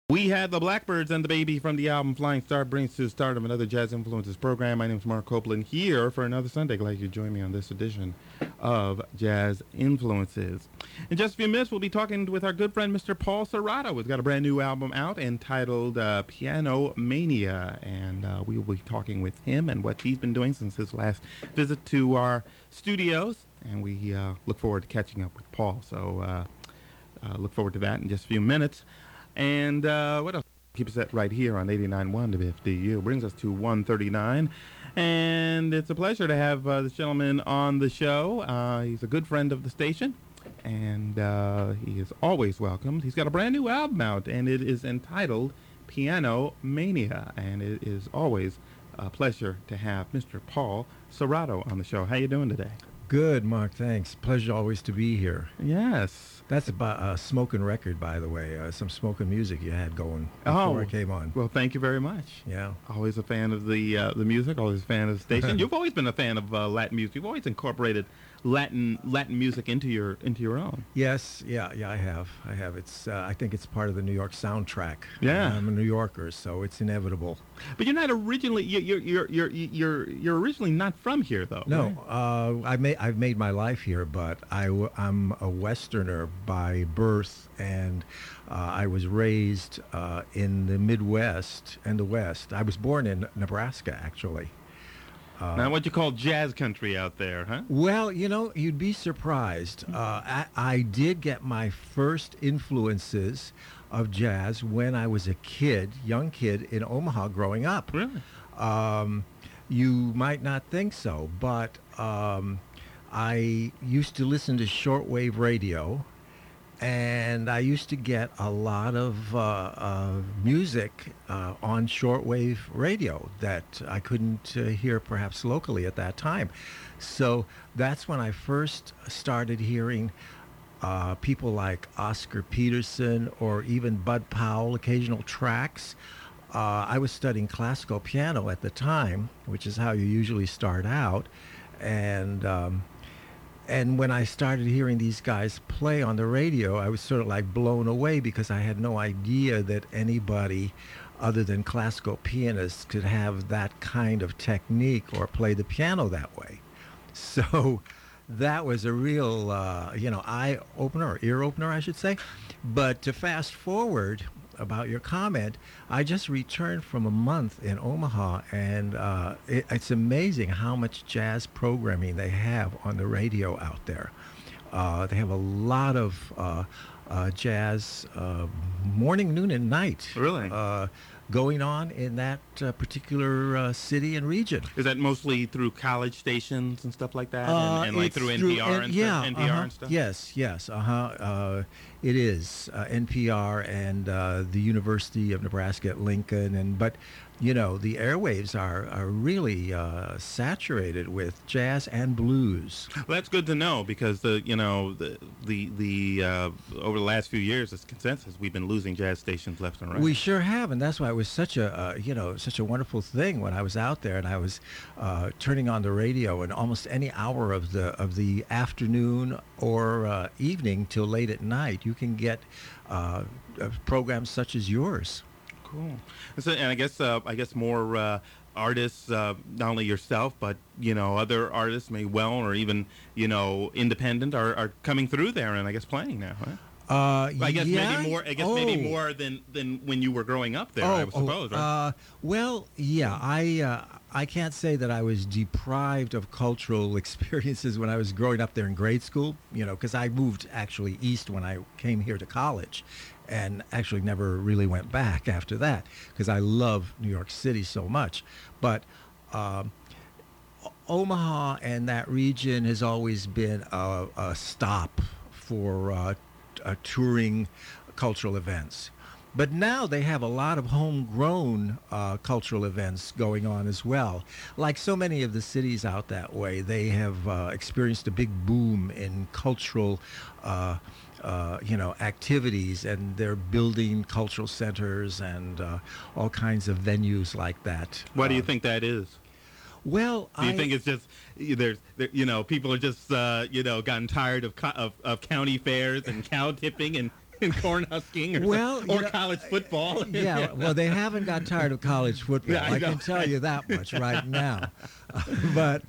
We had the Blackbirds and the Baby from the album Flying Star brings to the start of another Jazz Influences program. My name is Mark Copeland here for another Sunday. Glad you joined me on this edition of Jazz Influences. In just a few minutes, we'll be talking with our good friend Mr. Paul Serrato, who's got a brand new album out entitled Piano Mania. And we will be talking with him and what he's been doing since his last visit to our studios. And we look forward to catching up with Paul. So look forward to that in just a few minutes. And what else? Keep us set right here on 89.1 WFDU. Brings us to 1:39. And it's a pleasure to have this gentleman on the show. He's a good friend of the station, and he is always welcomed. He's got a brand new album out, and it is entitled Piano Mania. And it is always a pleasure to have Mr. Paul Serrato on the show. How you doing today? Good, Mark. Thanks. Pleasure always to be here. Yes. That's a smoking record, by the way. Some smoking music you had going before I came on. Well, thank you very much. Yeah. Always a fan of the music. Always a fan of the station. You've always been a fan of Latin music. You've always incorporated Latin music into your own. Yes. Yeah. I have. It's. I think it's part of the New York soundtrack. Yeah. I'm a New Yorker, so it's inevitable. But you're not originally. You're originally not from here, though. No. Right? I've made my life here, but I'm a Westerner by birth, and I was raised in the Midwest and the West. I was born in Nebraska, actually. Now, what you call jazz country out there, huh? Well, you'd be surprised. I did get my first influences of jazz when I was a young kid in Omaha growing up. Really? You might not think so, but I used to listen to shortwave radio, and I used to get a lot of music on shortwave radio that I couldn't hear perhaps locally at that time. So that's when I first started hearing people like Oscar Peterson or even Bud Powell, occasional tracks. I was studying classical piano at the time, which is how you usually start out. And when I started hearing these guys play on the radio, I was sort of like blown away because I had no idea that anybody other than classical pianists could have that kind of technique or play the piano that way. So that was a real, eye opener, or ear opener, I should say. But to fast forward about your comment, I just returned from a month in Omaha, and it's amazing how much jazz programming they have on the radio out there. They have a lot of jazz morning, noon, and night. Really? Going on in that particular city and region. Is that mostly through college stations and stuff like that, and like through NPR and stuff? Yes. It is NPR and the University of Nebraska at Lincoln, but the airwaves are really saturated with jazz and blues. Well, that's good to know because the over the last few years, it's consensus we've been losing jazz stations left and right. We sure have, and that's why it was such a wonderful thing when I was out there and I was turning on the radio, and almost any hour of the afternoon or evening till late at night, you can get programs such as yours. Cool. And I guess more artists, not only yourself, but other artists, maybe or even independent, are coming through there and I guess playing now, huh? I guess maybe more. Maybe more than when you were growing up there. I would suppose. Right? Well, yeah. I can't say that I was deprived of cultural experiences when I was growing up there in grade school. Because I moved actually east when I came here to college, and actually never really went back after that because I love New York City so much. But Omaha and that region has always been a stop for touring cultural events. But now they have a lot of homegrown cultural events going on as well. Like so many of the cities out that way, they have experienced a big boom in cultural activities, and they're building cultural centers and all kinds of venues like that. Why do you think that is? Well, do you think it's just people are just gotten tired of county fairs and cow tipping and in cornhusking or college football. Yeah, well, they haven't got tired of college football. Yeah, I can tell you that much right now. But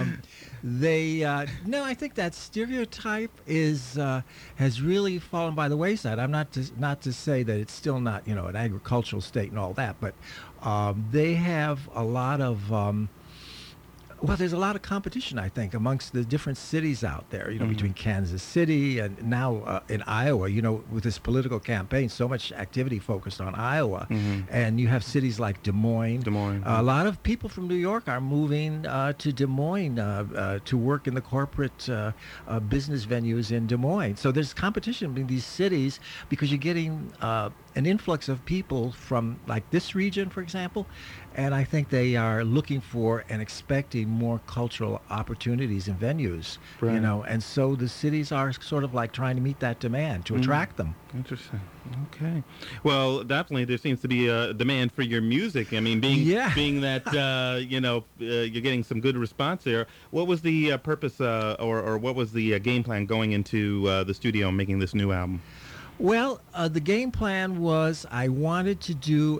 no, I think that stereotype has really fallen by the wayside. I'm not to say that it's still not, an agricultural state and all that, but they have a lot of there's a lot of competition, I think, amongst the different cities out there, between Kansas City and now in Iowa, with this political campaign, so much activity focused on Iowa. And you have cities like Des Moines. A lot of people from New York are moving to Des Moines to work in the corporate business venues in Des Moines. So there's competition between these cities because you're getting an influx of people from like this region, for example, and I think they are looking for and expecting more cultural opportunities and venues, right. And so the cities are sort of like trying to meet that demand to attract them. Interesting. Okay. Well, definitely there seems to be a demand for your music. I mean, being that, you're getting some good response there. What was the purpose or what was the game plan going into the studio and making this new album? Well, the game plan was I wanted to do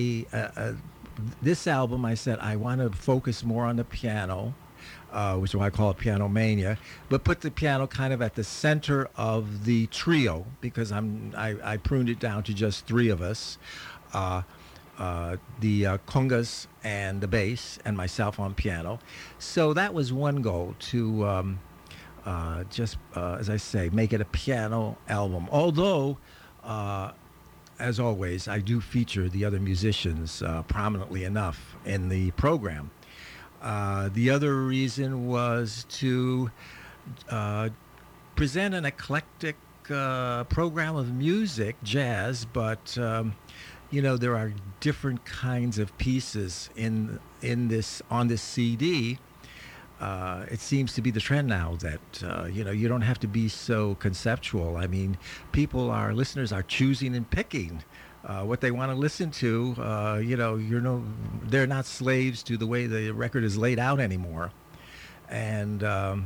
this album. I said I want to focus more on the piano, which is why I call it Piano Mania, but put the piano kind of at the center of the trio because I pruned it down to just three of us, the congas and the bass and myself on piano. So that was one goal to as I say, make it a piano album. Although, as always, I do feature the other musicians prominently enough in the program. The other reason was to present an eclectic program of music, jazz, but there are different kinds of pieces on this CD. It seems to be the trend now that you don't have to be so conceptual. I mean, listeners are choosing and picking what they want to listen to. They're not slaves to the way the record is laid out anymore, and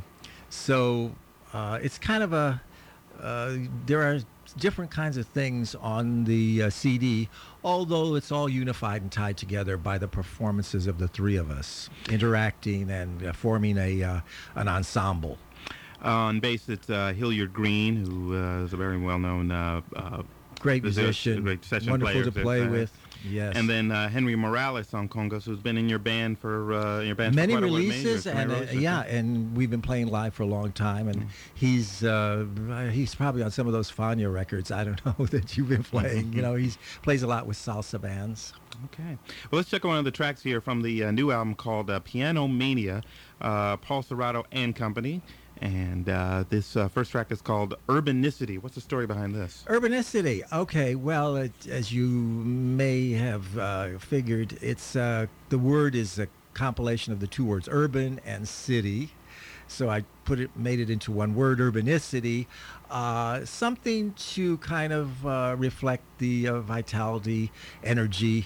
so it's kind of there are different kinds of things on the CD, although it's all unified and tied together by the performances of the three of us interacting and forming an ensemble. On bass, it's Hilliard Green, who is a very well-known great musician, great session wonderful player, to play with. Yes. And then Henry Morales on congas, who's been in your band for many releases, and we've been playing live for a long time. And he's probably on some of those Fania records. I don't know that you've been playing. He plays a lot with salsa bands. Okay. Well, let's check one of the tracks here from the new album called Piano Mania, Paul Serrato and Company. And this first track is called Urbanicity. What's the story behind this? Urbanicity. Okay. Well, as you may have figured, it's the word is a compilation of the two words urban and city. So I made it into one word, urbanicity, something to kind of reflect the vitality, energy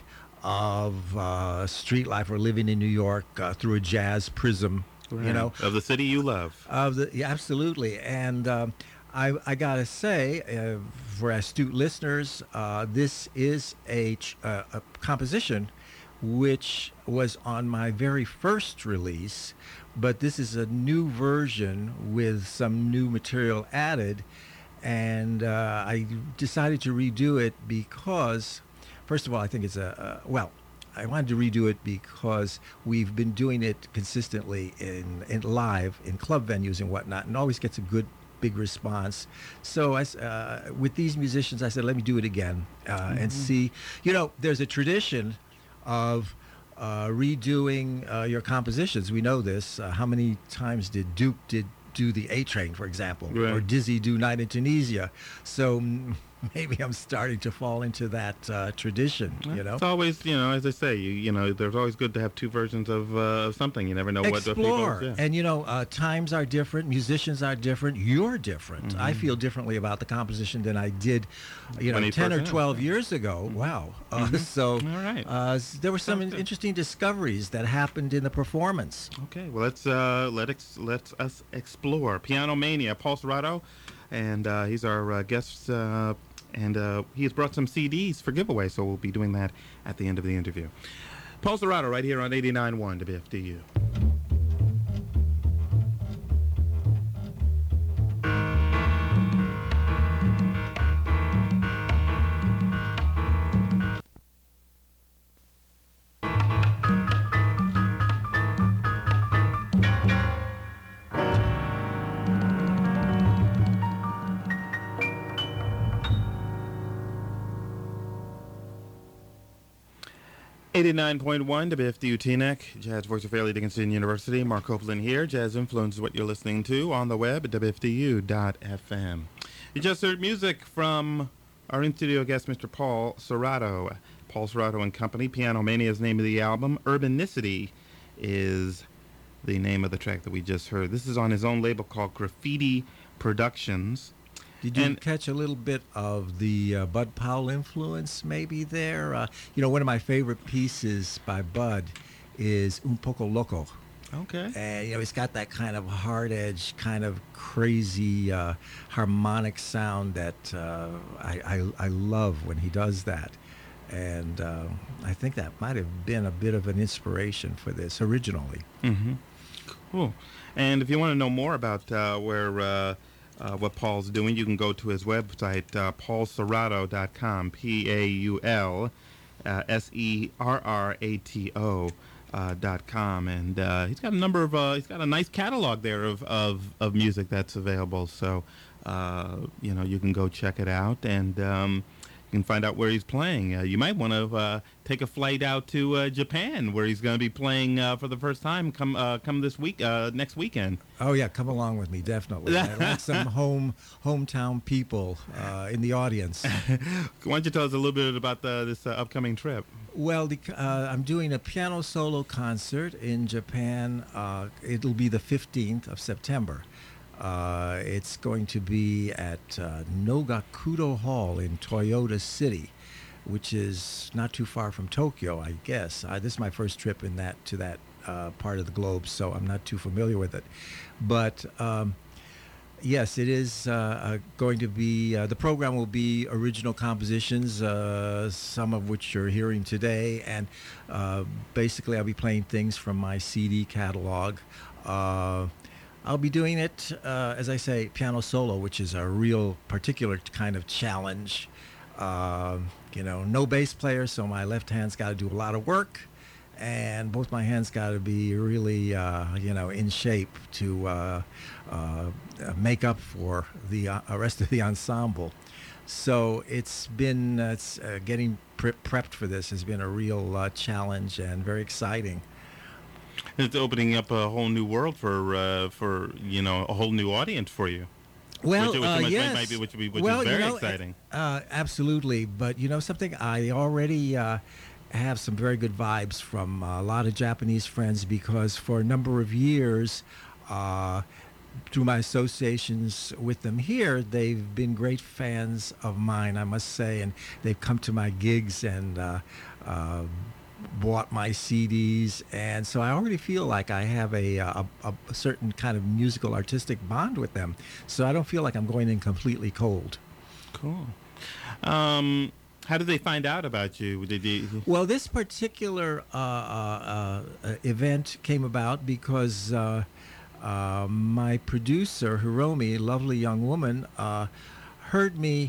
of street life or living in New York through a jazz prism. Right. Of the city you love. Absolutely. And I gotta say, for astute listeners, this is a composition which was on my very first release, but this is a new version with some new material added, and I decided to redo it because, first of all, I think it's I wanted to redo it because we've been doing it consistently in live in club venues and whatnot, and always gets a good big response. So with these musicians, I said, let me do it again and see. There's a tradition of redoing your compositions. We know this. How many times did Duke do the A Train, for example, right, or Dizzy do Night in Tunisia? So maybe I'm starting to fall into that tradition. It's always, as I say, there's always good to have two versions of something. You never know what the people. Yeah. And times are different, musicians are different, you're different. I feel differently about the composition than I did, 10 or 12 years ago. Wow. So all right. There were some interesting discoveries that happened in the performance. Okay. Well, let's us explore Piano Mania, Paul Serrato, and he's our guest And he has brought some CDs for giveaway, so we'll be doing that at the end of the interview. Paul Serrato right here on 89.1 WFDU. .1 WFDU TNEC, Jazz Voice of Fairleigh Dickinson University. Mark Copeland here. Jazz Influence is what you're listening to on the web at WFDU.FM. You just heard music from our in-studio guest, Mr. Paul Serrato. Paul Serrato and Company. Piano Mania is the name of the album. Urbanicity is the name of the track that we just heard. This is on his own label called Graffiti Productions. Did you catch a little bit of the Bud Powell influence maybe there? One of my favorite pieces by Bud is Un Poco Loco. Okay. And, it's got that kind of hard edge, kind of crazy harmonic sound that I love when he does that. And I think that might have been a bit of an inspiration for this originally. Mm-hmm. Cool. And if you want to know more about what Paul's doing, you can go to his website, paulserrato.com, PAULSERRATO.com, and he's got he's got a nice catalog there of music that's available. So, you can go check it out, and you can find out where he's playing. You might want to take a flight out to Japan, where he's going to be playing for the first time come this week, next weekend. Oh yeah, come along with me, definitely. I like some hometown people in the audience. Why don't you tell us a little bit about this upcoming trip? Well, I'm doing a piano solo concert in Japan. It'll be the 15th of September. It's going to be at Nogakudo Hall in Toyota City, which is not too far from Tokyo, I guess. This is my first trip to that part of the globe, so I'm not too familiar with it. But yes, it is going to be, the program will be original compositions, some of which you're hearing today, and basically I'll be playing things from my CD catalog. I'll be doing it, as I say, piano solo, which is a real particular kind of challenge. No bass player, so my left hand's got to do a lot of work, and both my hands got to be really, in shape to make up for the rest of the ensemble. So it's been getting prepped for this has been a real challenge and very exciting. It's opening up a whole new world for a whole new audience for you. Well, yes. Which is very exciting. Absolutely. But something, I already have some very good vibes from a lot of Japanese friends, because for a number of years, through my associations with them here, they've been great fans of mine, I must say, and they've come to my gigs and bought my CDs, and so I already feel like I have a certain kind of musical artistic bond with them, so I don't feel like I'm going in completely cold. Cool. How did they find out about you? Well, this particular event came about because my producer, Hiromi, lovely young woman, heard me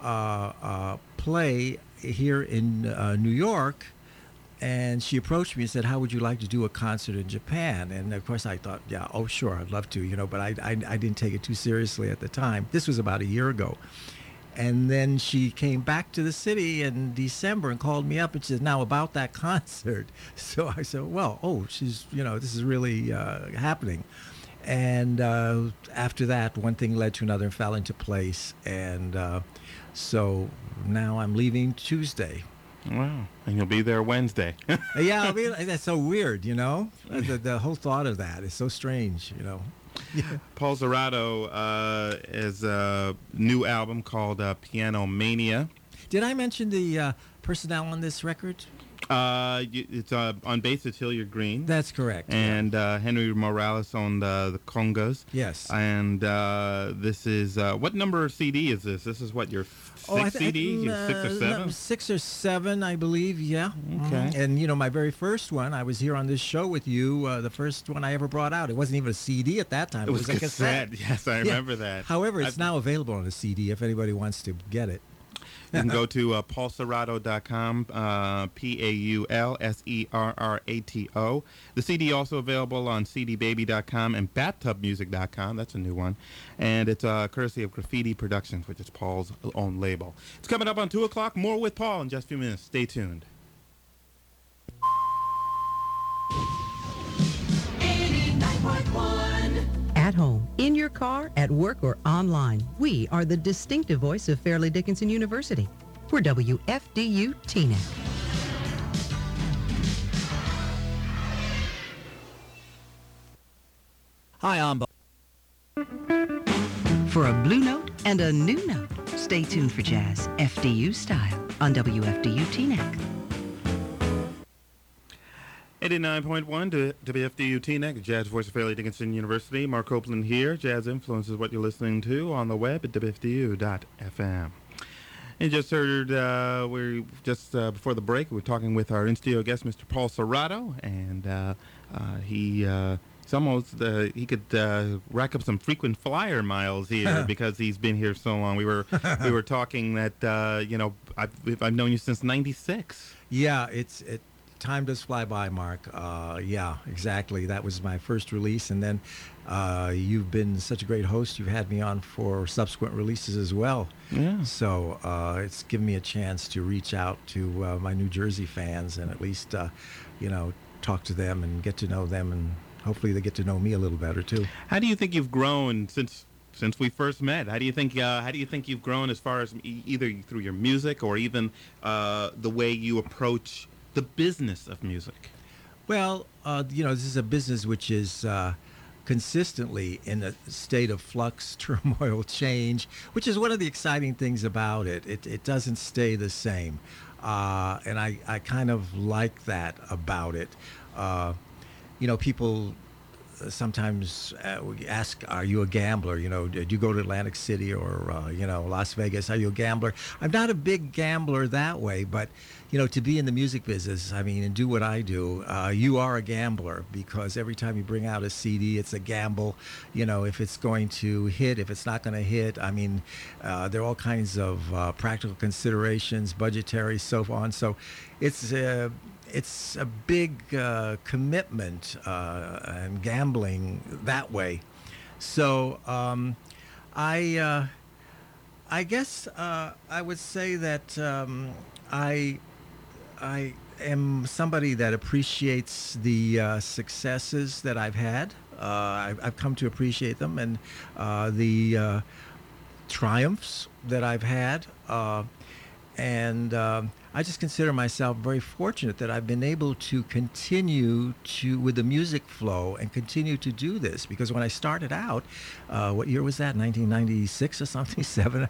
play here in New York. And she approached me and said, "How would you like to do a concert in Japan?" And of course I thought, yeah, oh sure, I'd love to, but I didn't take it too seriously at the time. This was about a year ago. And then she came back to the city in December and called me up and said, "Now about that concert." So I said, well, she's, this is really happening. And after that, one thing led to another and fell into place. And so now I'm leaving Tuesday. Wow. And you'll be there Wednesday. Yeah, that's so weird, The whole thought of that is so strange, Paul Serrato is a new album called Piano Mania. Did I mention the personnel on this record? It's on bass. It's Hilliard Green. That's correct. And Henry Morales on the congas. Yes. And this is what number CD is this? This is what your sixth CD, 6 or 7? 6 or 7, I believe. Yeah. Okay. And my very first one, I was here on this show with you. The first one I ever brought out. It wasn't even a CD at that time. It was a cassette. Yes, I remember that. However, it's now available on a CD if anybody wants to get it. You can go to paulserrato.com, PaulSerrato. The CD also available on cdbaby.com and bathtubmusic.com. That's a new one. And it's courtesy of Graffiti Productions, which is Paul's own label. It's coming up on 2 o'clock. More with Paul in just a few minutes. Stay tuned. 89.1 At home, in your car, at work, or online, we are the distinctive voice of Fairleigh Dickinson University. We're WFDU TNET. Hi, I'm Bob. For a blue note and a new note, stay tuned for jazz, FDU style, on WFDU TNET. 89.1 to WFDU TNEC, Jazz Voice of Fairleigh Dickinson University. Mark Copeland here. Jazz Influence is what you're listening to on the web at WFDU.FM. And just heard, before the break, we were talking with our in-studio guest, Mr. Paul Serrato, and he could rack up some frequent flyer miles here because he's been here so long. We were talking that I've known you since '96. Yeah, time does fly by, Mark. Yeah, exactly. That was my first release, and then you've been such a great host. You've had me on for subsequent releases as well. Yeah. So it's given me a chance to reach out to my New Jersey fans and at least, talk to them and get to know them, and hopefully they get to know me a little better too. How do you think you've grown since we first met? How do you think you've grown as far as either through your music or even the way you approach the business of music? Well, this is a business which is consistently in a state of flux, turmoil, change, which is one of the exciting things about it. It doesn't stay the same. And I kind of like that about it. People sometimes ask, are you a gambler? Did you go to Atlantic City or, Las Vegas? Are you a gambler? I'm not a big gambler that way, but, to be in the music business, and do what I do, you are a gambler because every time you bring out a CD, it's a gamble, if it's going to hit, if it's not going to hit. There are all kinds of practical considerations, budgetary, so on. So it's a big commitment and gambling that way. So I guess I would say that I am somebody that appreciates the successes that I've had. I've come to appreciate them, and the triumphs that I've had. And I just consider myself very fortunate that I've been able to continue with the music flow and continue to do this. Because when I started out, what year was that? 1996 or something? 7.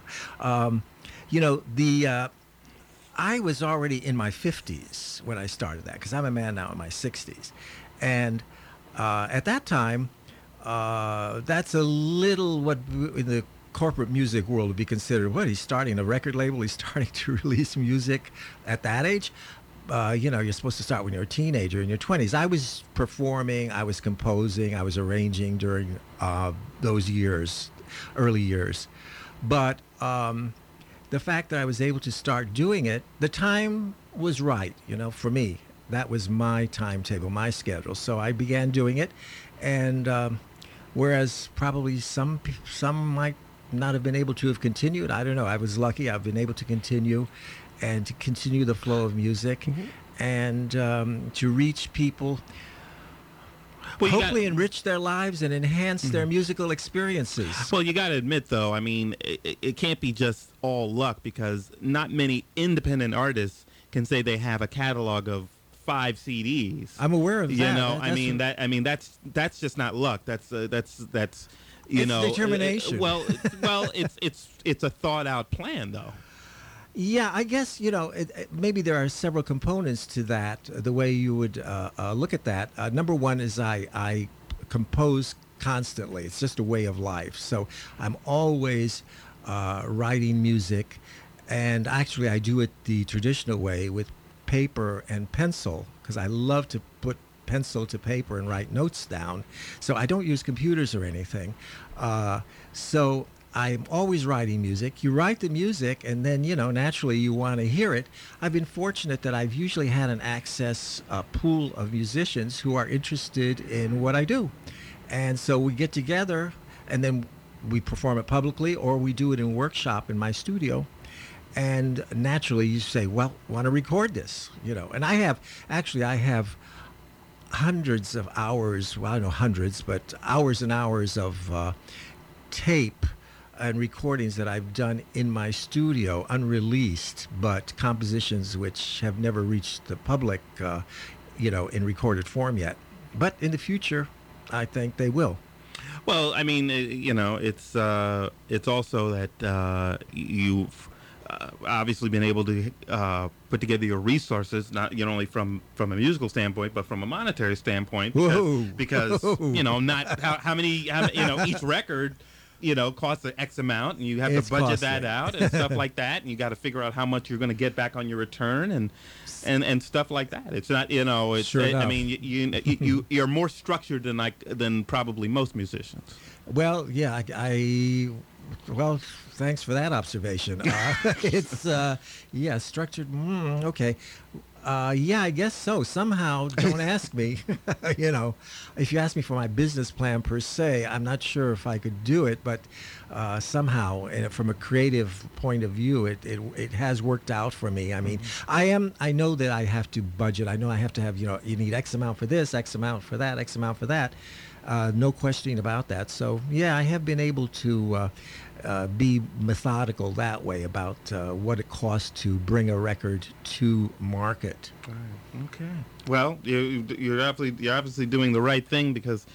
I was already in my 50s when I started that, because I'm a man now in my 60s. And at that time, that's a little what in the corporate music world would be considered, he's starting a record label, he's starting to release music at that age. You're supposed to start when you're a teenager in your 20s. I was performing, I was composing, I was arranging during those years, early years. But the fact that I was able to start doing it, the time was right, for me. That was my timetable, my schedule. So I began doing it, and whereas probably some might not have been able to have continued, I don't know. I was lucky. I've been able to continue, and to continue the flow of music, and to reach people. Well, hopefully enrich their lives and enhance their musical experiences. Well, you got to admit, though, it can't be just all luck, because not many independent artists can say they have a catalog of 5 CDs. I'm aware of that. That's just not luck. That's it's determination. Well, it's a thought out plan, though. Yeah, I guess, maybe there are several components to that, the way you would look at that. Number one is I compose constantly. It's just a way of life. So I'm always writing music. And actually, I do it the traditional way with paper and pencil because I love to put pencil to paper and write notes down. So I don't use computers or anything. So I'm always writing music. You write the music, and then, naturally you want to hear it. I've been fortunate that I've usually had an access pool of musicians who are interested in what I do. And so we get together, and then we perform it publicly, or we do it in workshop in my studio. And naturally you say, well, want to record this, And I have hundreds of hours, well, I don't know hundreds, but hours and hours of tape and recordings that I've done in my studio, unreleased, but compositions which have never reached the public, in recorded form yet. But in the future, I think they will. Well, I mean, it's also that you've obviously been able to put together your resources, not only from a musical standpoint, but from a monetary standpoint. Because not how many each record costs X amount, and you have to budget that out and stuff like that, and you got to figure out how much you're going to get back on your return and stuff like that. It's not it's sure I mean you're more structured than probably most musicians. Well, yeah, well, thanks for that observation. It's structured. Okay. Yeah, I guess so. Somehow, don't ask me. If you ask me for my business plan per se, I'm not sure if I could do it. But somehow, from a creative point of view, it has worked out for me. I mean, I know that I have to budget. I know I have to have, you need X amount for this, X amount for that, X amount for that. No questioning about that. So, yeah, I have been able to be methodical that way about what it costs to bring a record to market. Right. Okay. Well, you're obviously doing the right thing because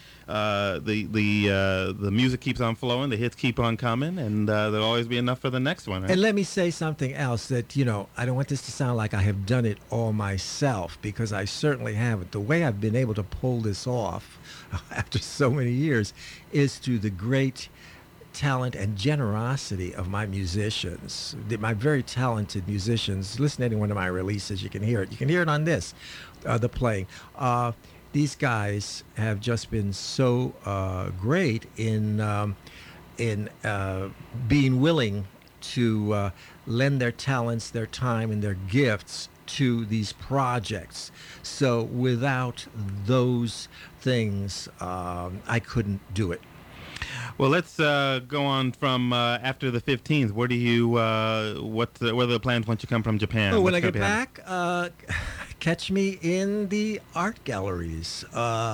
the music keeps on flowing, the hits keep on coming, and there'll always be enough for the next one. Right? And let me say something else that, I don't want this to sound like I have done it all myself, because I certainly haven't. The way I've been able to pull this off after so many years is through the great talent and generosity of my musicians, my very talented musicians. Listen to any one of my releases, you can hear it. You can hear it on this, the playing. These guys have just been so great in being willing to lend their talents, their time, and their gifts to these projects. So without those things, I couldn't do it. Well, let's go on from after the 15th. Where do you? What are the plans once you come from Japan? When I get back, catch me in the art galleries.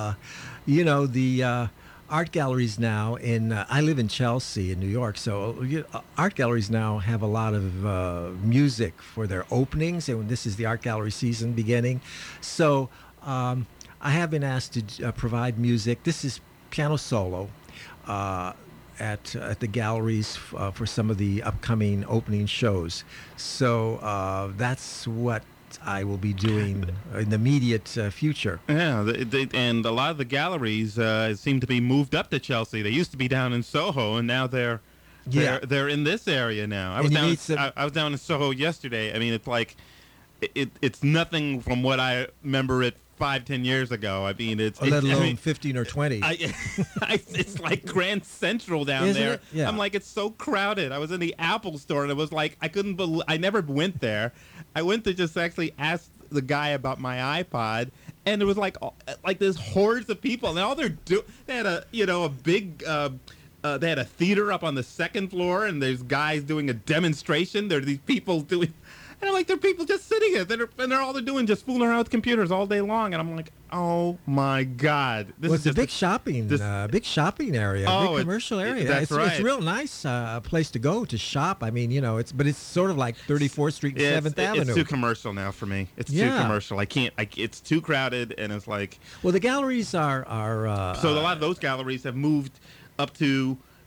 The art galleries now in. I live in Chelsea in New York, so art galleries now have a lot of music for their openings, and this is the art gallery season beginning. So I have been asked to provide music. This is piano solo. At the galleries for some of the upcoming opening shows. So that's what I will be doing in the immediate future. Yeah, and a lot of the galleries seem to be moved up to Chelsea. They used to be down in Soho, and now they're in this area now. I was down in Soho yesterday. I mean, it's like it's nothing from what I remember it 5-10 years ago. I mean, let alone 15 or 20. It's like Grand Central down Isn't there. it? Yeah. I'm like, it's so crowded. I was in the Apple store, and it was like, I couldn't believe. I never went there. I went to just actually ask the guy about my iPod, and it was like this hordes of people, and all they're doing. They had a big. They had a theater up on the second floor, and there's guys doing a demonstration. There are these people doing. And I'm like, there are people just sitting there, and all they're doing just fooling around with computers all day long. And I'm like, oh my God, this is a big shopping area, big commercial area. That's right. It's a real nice place to go to shop. I mean, it's sort of like 34th Street and 7th Avenue. It's too commercial now for me. It's too commercial. I can't. It's too crowded, and it's like. Well, the galleries are. So a lot of those galleries have moved up to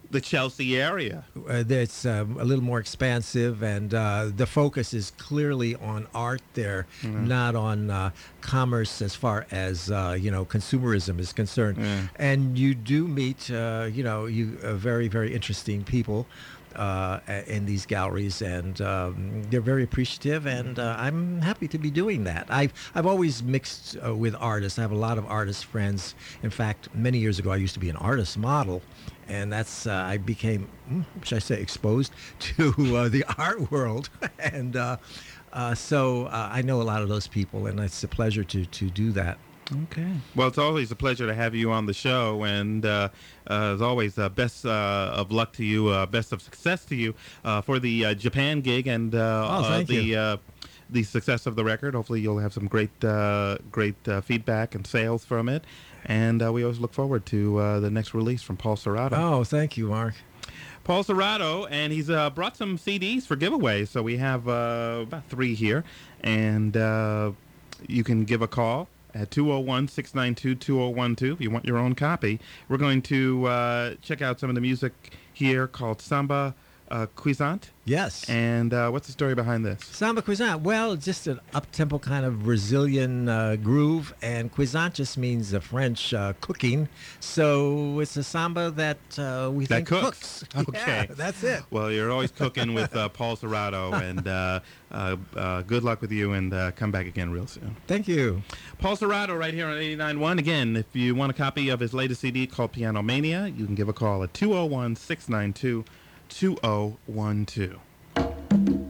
the Chelsea area. That's a little more expansive, and the focus is clearly on art there, not on commerce as far as consumerism is concerned. And you do meet very, very interesting people in these galleries, and they're very appreciative, and I'm happy to be doing that. I've always mixed with artists. I have a lot of artist friends. In fact, many years ago I used to be an artist model, and that's I became, should I say, exposed to the art world, and so I know a lot of those people, and it's a pleasure to do that. Okay. Well, it's always a pleasure to have you on the show, and as always, best of luck to you, best of success to you for the Japan gig, and the success of the record. Hopefully, you'll have some great feedback and sales from it, and we always look forward to the next release from Paul Serrato. Oh, thank you, Mark. Paul Serrato, and he's brought some CDs for giveaway, so we have about 3 here, and you can give a call at 201-692-2012 if you want your own copy. We're going to check out some of the music here called Samba Cuisant. Yes. And what's the story behind this? Samba Cuisant. Well, just an up-tempo kind of Brazilian groove, and cuisant just means French cooking. So it's a samba that we think cooks. Okay. Yeah, that's it. Well, you're always cooking with Paul Serrato, and good luck with you, and come back again real soon. Thank you. Paul Serrato right here on 89.1. Again, if you want a copy of his latest CD called Piano Mania, you can give a call at 201-692-2012.